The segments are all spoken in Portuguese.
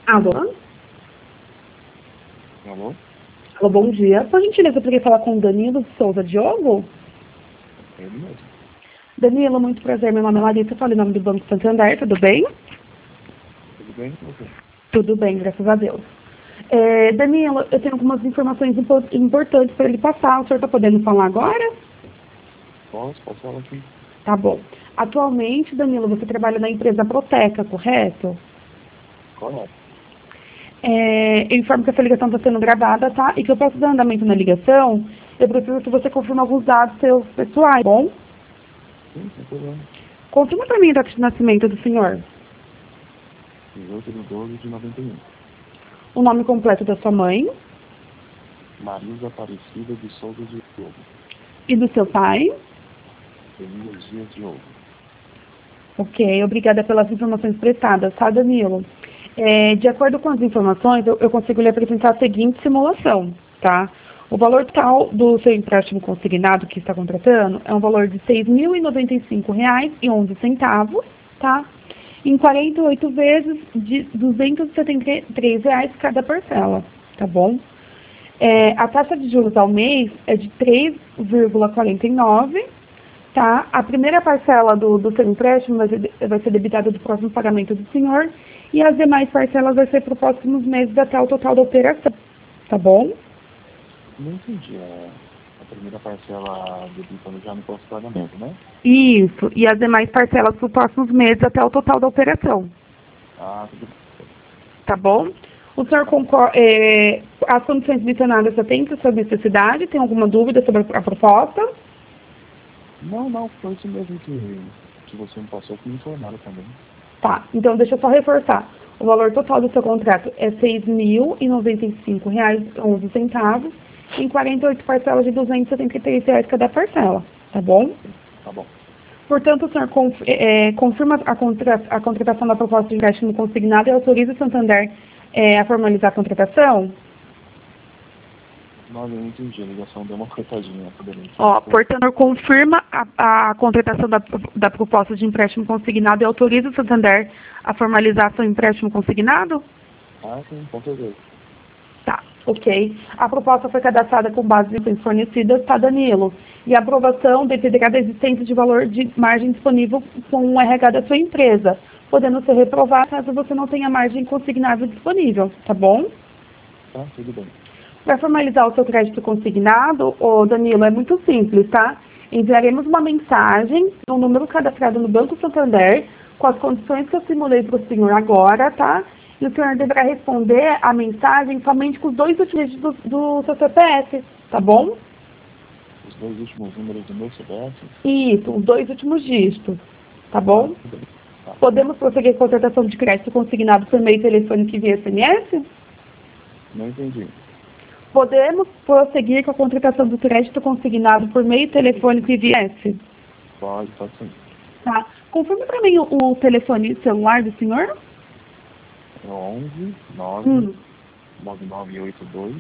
Alô? Alô? Alô, bom dia. Por gentileza, eu poderia falar com o Danilo Souza Diogo? É ele mesmo. Danilo, muito prazer. Meu nome é Larissa, falo em nome do Banco Santander, tudo bem? Tudo bem com você? Tudo bem, graças a Deus. Danilo, eu tenho algumas informações importantes para ele passar. O senhor está podendo falar agora? Posso falar aqui? Tá bom. Atualmente, Danilo, você trabalha na empresa Proteca, correto? Correto. Eu informo que essa ligação está sendo gravada, tá? E que eu posso dar andamento na ligação, eu preciso que você confirme alguns dados seus pessoais, tá bom? Sim, sem problema. Confirma para mim a data de nascimento do senhor. 18/12/91. O nome completo da sua mãe Marisa Aparecida de Souza Diogo. e do seu pai. Elias Dias Diogo. Ok, obrigada pelas informações prestadas, tá, Danilo? De acordo com as informações, eu consigo lhe apresentar a seguinte simulação, tá? O valor total do seu empréstimo consignado que está contratando é um valor de R$ 6.095,11, tá? Em 48 vezes de R$ 273 cada parcela, tá bom? A taxa de juros ao mês é de 3,49, tá? A primeira parcela do seu empréstimo vai ser debitada do próximo pagamento do senhor e as demais parcelas vai ser para os próximos meses até o total da operação, tá bom? Não entendi. A primeira parcela debitando já no próximo pagamento, né? Isso, e as demais parcelas para os próximos meses até o total da operação, Ah, tudo bem. tá bom? O senhor concorda, as condições mencionadas atendem à sua necessidade? Tem alguma dúvida sobre a proposta? Não, foi isso mesmo que você me passou, que me informaram também. Tá, então deixa eu só reforçar. O valor total do seu contrato é R$ 6.095,11 em 48 parcelas de R$ 273 cada parcela, tá bom? Tá bom. Portanto, o senhor confirma a contratação da proposta de empréstimo consignado e autoriza o Santander a formalizar a contratação? Não, eu não entendi. A ligação deu uma cortadinha. Portanto, confirma a contratação da proposta de empréstimo consignado e autoriza o Santander a formalizar seu empréstimo consignado? Ah, sim, com certeza. Tá, ok. A proposta foi cadastrada com base em informações fornecidas, tá, Danilo? E a aprovação dependerá da existência de valor de margem disponível com o RH da sua empresa, podendo ser reprovada caso você não tenha margem consignável disponível, tá bom? Tá, tudo bem. Para formalizar o seu crédito consignado, ô Danilo, é muito simples, tá? Enviaremos uma mensagem no número cadastrado no Banco Santander com as condições que eu simulei para o senhor agora, tá? E o senhor deverá responder a mensagem somente com os 2 últimos dígitos do seu CPF, tá bom? Os 2 últimos números do meu CPF? Isso, os 2 últimos dígitos, tá bom? Tudo bem. Tá. Podemos prosseguir com a contratação de crédito consignado por meio telefônico e via SMS? Não entendi. Podemos prosseguir com a contratação do crédito consignado por meio telefônico e via SMS? Pode sim. Tá. Confirme para mim o telefone celular do senhor. É 11 9 9982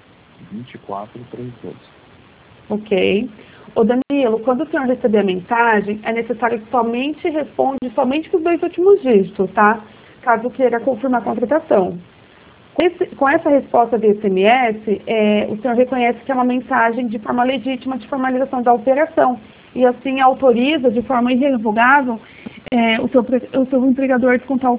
2432. Ok. Ô Danilo, quando o senhor receber a mensagem, é necessário que somente responda somente com os 2 últimos dígitos, tá? Caso queira confirmar a contratação. Com essa resposta de SMS, o senhor reconhece que é uma mensagem de forma legítima de formalização da operação e assim autoriza de forma irrevogável o seu empregador a descontar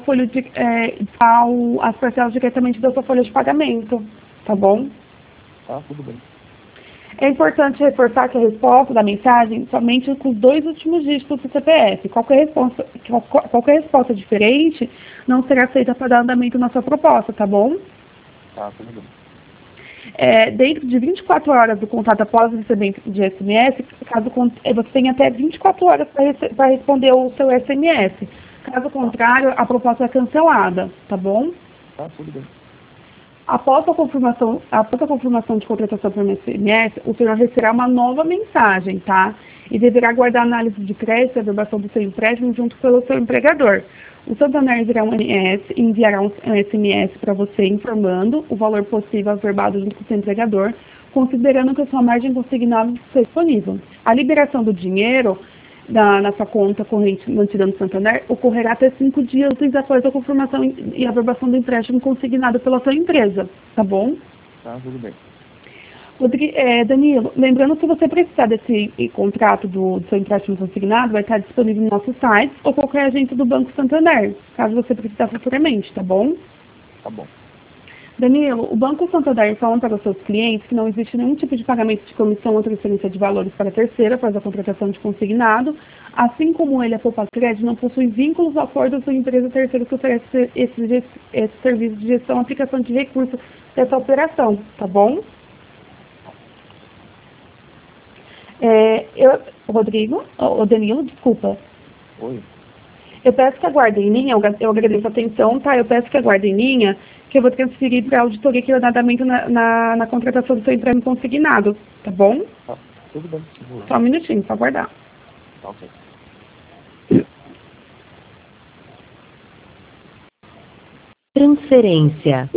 as parcelas diretamente da sua folha de pagamento, tá bom? Tá, tudo bem. É importante reforçar que a resposta da mensagem somente com os 2 últimos dígitos do CPF. Qualquer resposta diferente não será aceita para dar andamento na sua proposta, tá bom? Tá, tudo bem. Dentro de 24 horas do contato após o recebimento de SMS, você tem até 24 horas para responder o seu SMS. Caso contrário, a proposta é cancelada, tá bom? Tá, tudo bem. Após a confirmação de contratação por SMS, o senhor receberá uma nova mensagem, tá? E deverá aguardar a análise de crédito e a averbação do seu empréstimo junto pelo seu empregador. O Santander enviará um SMS para você informando o valor possível averbado junto com o seu empregador, considerando que a sua margem consignada esteja disponível. A liberação do dinheiro na sua conta corrente mantida no Santander ocorrerá até 5 dias úteis após a confirmação e aprovação do empréstimo consignado pela sua empresa, tá bom? Tá, tudo bem. Danilo, lembrando que se você precisar desse contrato do seu empréstimo consignado, vai estar disponível no nosso site ou qualquer agente do Banco Santander, caso você precisar futuramente, tá bom? Tá bom. Danilo, o Banco Santander informa para os seus clientes que não existe nenhum tipo de pagamento de comissão ou transferência de valores para terceira após a contratação de consignado, assim como ele, a Poupa Crédito, não possui vínculos ou acordos com empresa terceira que oferece esse serviço de gestão e aplicação de recursos dessa operação, tá bom? Rodrigo, ou Danilo, desculpa. Oi. Eu peço que aguardem em linha, eu agradeço a atenção, tá? Eu peço que aguardem em linha, que eu vou transferir para a auditoria aqui da andamento na contratação do seu empréstimo consignado, tá bom? Tá, tudo bem. Só um minutinho, só aguardar. Tá, ok. Transferência.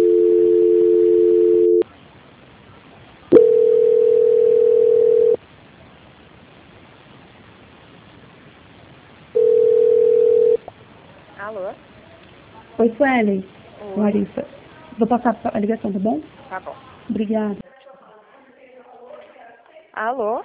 Alô? Oi, Suelen. Oi. Larissa. Vou passar a ligação, tá bom? Tá bom. Obrigada. Alô?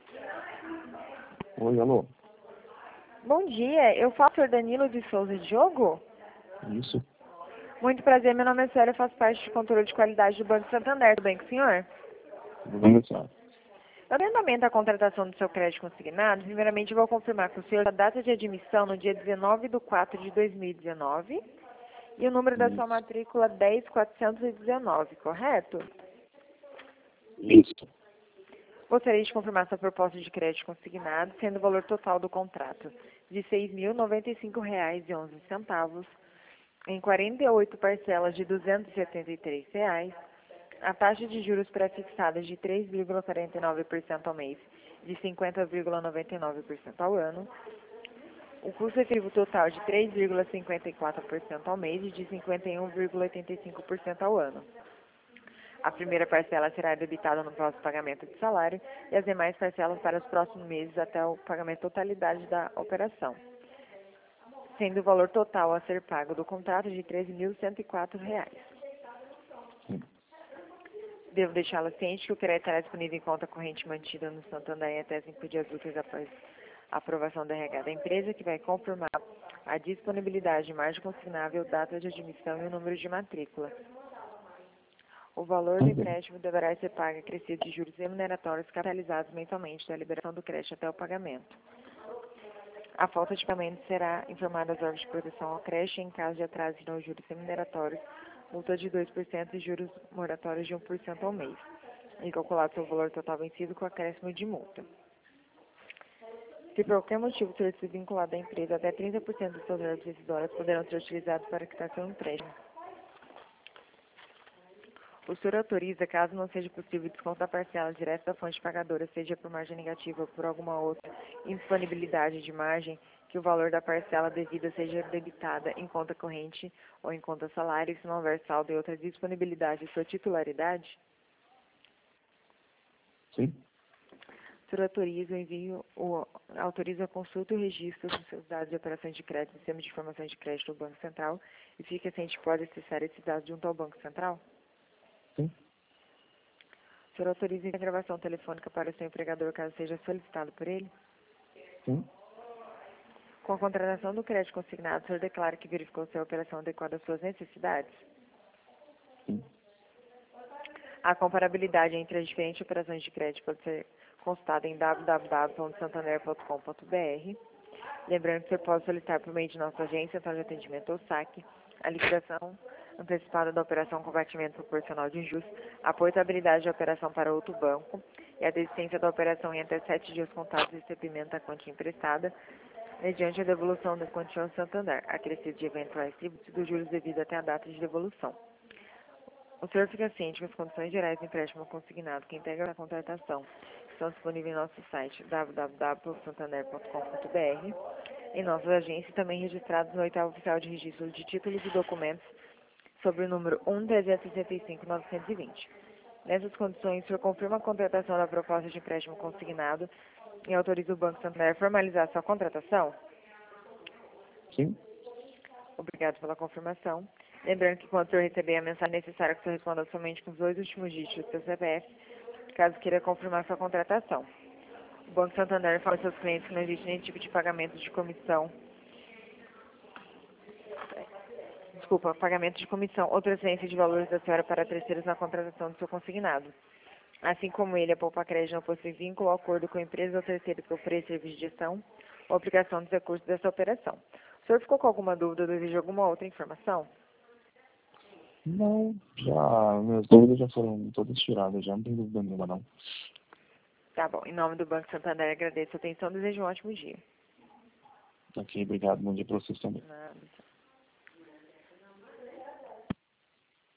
Oi, alô. Bom dia, eu falo com o Danilo de Souza Diogo? Isso. Muito prazer, meu nome é Célia, eu faço parte de controle de qualidade do Banco Santander. Tudo bem com o senhor? Tudo bem, senhora? No andamento da contratação do seu crédito consignado, primeiramente eu vou confirmar com o senhor a data de admissão no dia 19/4/2019 e o número da sua Isso. matrícula 10.419, correto? Isso. Gostaria de confirmar sua proposta de crédito consignado, sendo o valor total do contrato de R$ 6.095,11, em 48 parcelas de R$ 273, a taxa de juros pré-fixada de 3,49% ao mês, de 50,99% ao ano, o custo efetivo total de 3,54% ao mês e de 51,85% ao ano. A primeira parcela será debitada no próximo pagamento de salário e as demais parcelas para os próximos meses até o pagamento totalidade da operação, sendo o valor total a ser pago do contrato de R$ 13.104. Sim. Devo deixá-la ciente que o crédito estará disponível em conta corrente mantida no Santander em até 5 dias úteis após a aprovação da RH da empresa, que vai confirmar a disponibilidade de margem consignável, data de admissão e o número de matrícula. O valor do empréstimo deverá ser pago acrescido de juros remuneratórios capitalizados mensalmente da liberação do crédito até o pagamento. A falta de pagamento será informada às órgãos de proteção ao crédito em caso de atraso nos juros remuneratórios, multa de 2% e juros moratórios de 1% ao mês, e calculado seu valor total vencido com acréscimo de multa. Se por qualquer motivo ter sido vinculado à empresa, até 30% dos seus verbos rescisórios poderão ser utilizados para quitar seu empréstimo. O senhor autoriza, caso não seja possível descontar a parcela direta da fonte pagadora, seja por margem negativa ou por alguma outra indisponibilidade de margem, que o valor da parcela devida seja debitada em conta corrente ou em conta salário, se não houver saldo e outra disponibilidade de sua titularidade? Sim. O senhor autoriza a consulta e o registro dos seus dados de operações de crédito no sistema de informações de crédito do Banco Central e fica ciente que pode acessar esses dados junto ao Banco Central? Sim. O senhor autoriza a gravação telefônica para o seu empregador caso seja solicitado por ele? Sim. Com a contratação do crédito consignado, o senhor declara que verificou se a operação adequada às suas necessidades? Sim. A comparabilidade entre as diferentes operações de crédito pode ser consultada em www.santander.com.br. Lembrando que você pode solicitar por meio de nossa agência, Central de Atendimento ou SAC, a liquidação antecipada da operação com batimento proporcional de juros, a portabilidade da operação para outro banco e a desistência da operação em até 7 dias contados de recebimento da quantia emprestada, mediante a devolução da quantia ao Santander, acrescido de eventuais tributos dos juros devido até a data de devolução. O senhor fica ciente que as condições gerais do empréstimo consignado que integram a contratação estão disponíveis em nosso site www.santander.com.br, em nossas agências também registrados no 8º Oficial de Registro de Títulos e Documentos sobre o número 1.365.920. Nessas condições, o senhor confirma a contratação da proposta de empréstimo consignado e autoriza o Banco Santander a formalizar sua contratação? Sim? Obrigado pela confirmação. Lembrando que quando o senhor receber a mensagem necessária que o senhor responda somente com os 2 últimos dígitos do seu CPF, caso queira confirmar sua contratação. O Banco Santander fala aos seus clientes que não existe nenhum tipo de pagamento de comissão. Desculpa, pagamento de comissão ou transferência de valores da senhora para terceiros na contratação do seu consignado. Assim como ele, a Poupa Crédito não possui vínculo ou acordo com a empresa ou terceiro que ofereça serviço de gestão ou aplicação dos recursos dessa operação. O senhor ficou com alguma dúvida ou deseja alguma outra informação? Não, já, minhas dúvidas já foram todas tiradas, já não tem dúvida nenhuma, não. Tá bom. Em nome do Banco Santander, agradeço a atenção e desejo um ótimo dia. Ok, obrigado, bom dia para vocês também. Nada.